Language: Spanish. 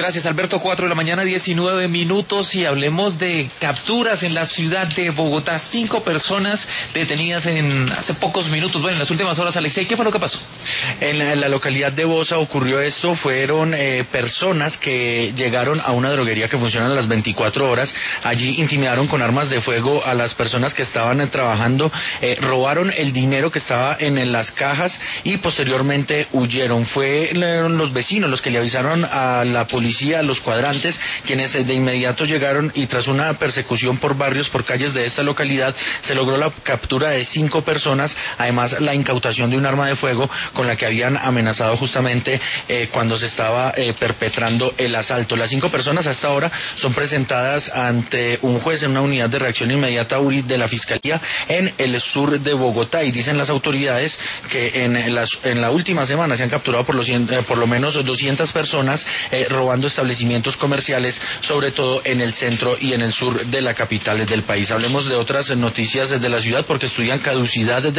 Gracias, Alberto. 4 de la mañana, 19 minutos, y hablemos de capturas en la ciudad de Bogotá. 5 personas detenidas hace pocos minutos, en las últimas horas. Alexei, ¿qué fue lo que pasó? En la localidad de Bosa ocurrió esto. Fueron personas que llegaron a una droguería que funciona a las 24 horas. Allí intimidaron con armas de fuego a las personas que estaban trabajando, robaron el dinero que estaba en las cajas y posteriormente huyeron. Fueron los vecinos los que le avisaron a la policía, a los cuadrantes, quienes de inmediato llegaron, y tras una persecución por barrios, por calles de esta localidad, se logró la captura de 5 personas, además la incautación de un arma de fuego con la que habían amenazado justamente cuando se estaba perpetrando el asalto. Las 5 personas a esta hora son presentadas ante un juez en una unidad de reacción inmediata URI de la Fiscalía en el sur de Bogotá, y dicen las autoridades que en la última semana se han capturado por lo menos 200 personas robando establecimientos comerciales, sobre todo en el centro y en el sur de la capital del país. Hablemos de otras noticias desde la ciudad, porque estudian caducidad